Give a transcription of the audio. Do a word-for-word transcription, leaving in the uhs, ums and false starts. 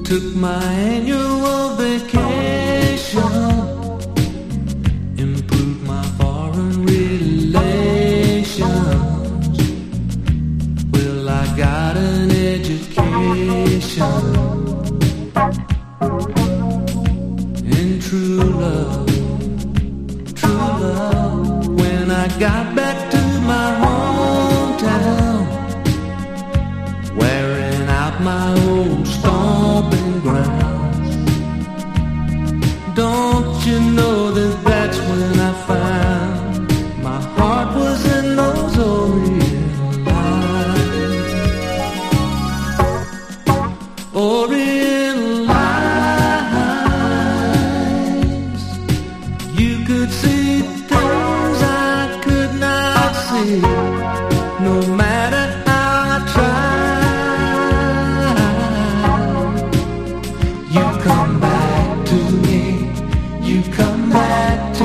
Took my annual vacation, improved my foreign relations. Well, I got an education in true love, true love. When I got back to my hometown, wearing out my old stomping grounds, don't you know that that's when I found my heart was in those Orient lines. Orient lines, you could see things I could not see, no matter how I tried. You come back to me, you come back to